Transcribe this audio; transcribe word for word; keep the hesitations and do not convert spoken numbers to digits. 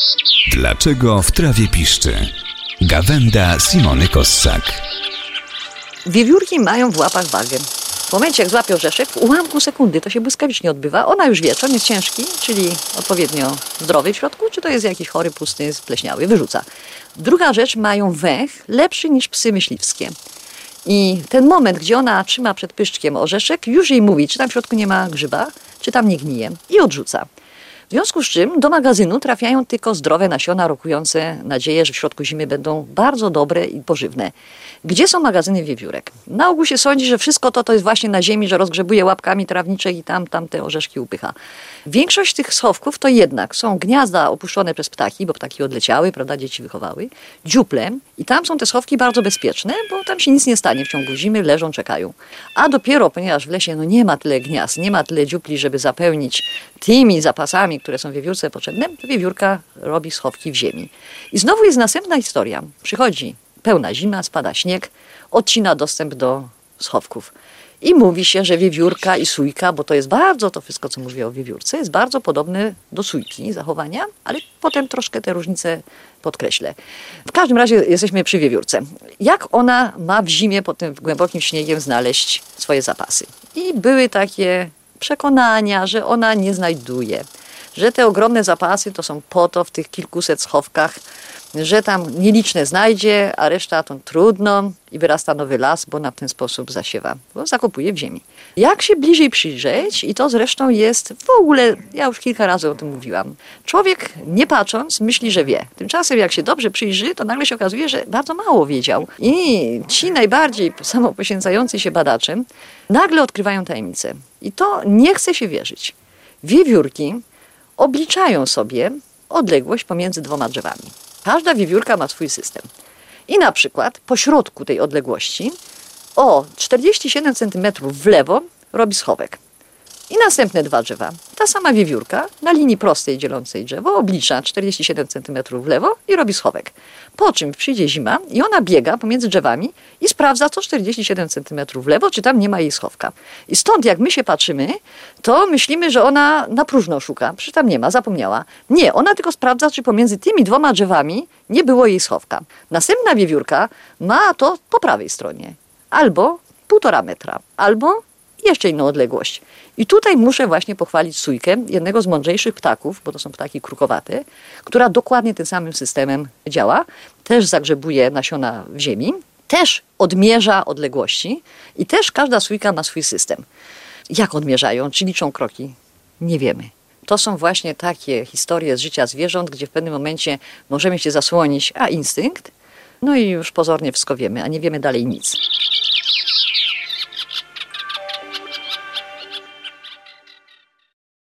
Dlaczego w trawie piszczy? Gawenda Simony Kossak. Wiewiórki mają w łapach wagę. W momencie, jak złapie orzeszek, w ułamku sekundy, to się błyskawicznie odbywa, ona już wie, czy on jest ciężki, czyli odpowiednio zdrowy w środku, czy to jest jakiś chory, pusty, spleśniały, wyrzuca. Druga rzecz, mają węch lepszy niż psy myśliwskie. I ten moment, gdzie ona trzyma przed pyszczkiem orzeszek, już jej mówi, czy tam w środku nie ma grzyba, czy tam nie gnije, i odrzuca. W związku z czym do magazynu trafiają tylko zdrowe nasiona rokujące nadzieję, że w środku zimy będą bardzo dobre i pożywne. Gdzie są magazyny wiewiórek? Na ogół się sądzi, że wszystko to, to jest właśnie na ziemi, że rozgrzebuje łapkami trawniczych i tam, tam te orzeszki upycha. Większość tych schowków to jednak są gniazda opuszczone przez ptaki, bo ptaki odleciały, prawda, dzieci wychowały, dziuple i tam są te schowki bardzo bezpieczne, bo tam się nic nie stanie w ciągu zimy, leżą, czekają. A dopiero, ponieważ w lesie no, nie ma tyle gniazd, nie ma tyle dziupli, żeby zapełnić tymi zapasami, które są wiewiórce potrzebne, to wiewiórka robi schowki w ziemi. I znowu jest następna historia. Przychodzi pełna zima, spada śnieg, odcina dostęp do schowków. I mówi się, że wiewiórka i sójka, bo to jest bardzo, to wszystko, co mówię o wiewiórce, jest bardzo podobne do sójki zachowania, ale potem troszkę te różnice podkreślę. W każdym razie jesteśmy przy wiewiórce. Jak ona ma w zimie pod tym głębokim śniegiem znaleźć swoje zapasy? I były takie przekonania, że ona nie znajduje, że te ogromne zapasy to są po to w tych kilkuset schowkach, że tam nieliczne znajdzie, a reszta to trudno i wyrasta nowy las, bo na ten sposób zasiewa, bo zakopuje w ziemi. Jak się bliżej przyjrzeć, i to zresztą jest w ogóle, ja już kilka razy o tym mówiłam, człowiek nie patrząc myśli, że wie. Tymczasem jak się dobrze przyjrzy, to nagle się okazuje, że bardzo mało wiedział. I ci najbardziej samopoświęcający się badacze nagle odkrywają tajemnicę. I to nie chce się wierzyć. Wiewiórki obliczają sobie odległość pomiędzy dwoma drzewami. Każda wiewiórka ma swój system. I na przykład po środku tej odległości o czterdzieści siedem centymetrów w lewo robi schowek. I następne dwa drzewa. Ta sama wiewiórka na linii prostej dzielącej drzewo oblicza czterdzieści siedem centymetrów w lewo i robi schowek. Po czym przyjdzie zima i ona biega pomiędzy drzewami i sprawdza co czterdzieści siedem centymetrów w lewo, czy tam nie ma jej schowka. I stąd jak my się patrzymy, to myślimy, że ona na próżno szuka. Przecież tam nie ma, zapomniała. Nie, ona tylko sprawdza, czy pomiędzy tymi dwoma drzewami nie było jej schowka. Następna wiewiórka ma to po prawej stronie. Albo półtora metra, albo jeszcze inną odległość. I tutaj muszę właśnie pochwalić sójkę, jednego z mądrzejszych ptaków, bo to są ptaki krukowate, która dokładnie tym samym systemem działa. Też zagrzebuje nasiona w ziemi, też odmierza odległości i też każda sójka ma swój system. Jak odmierzają? Czy liczą kroki? Nie wiemy. To są właśnie takie historie z życia zwierząt, gdzie w pewnym momencie możemy się zasłonić, a instynkt, no i już pozornie wszystko wiemy, a nie wiemy dalej nic.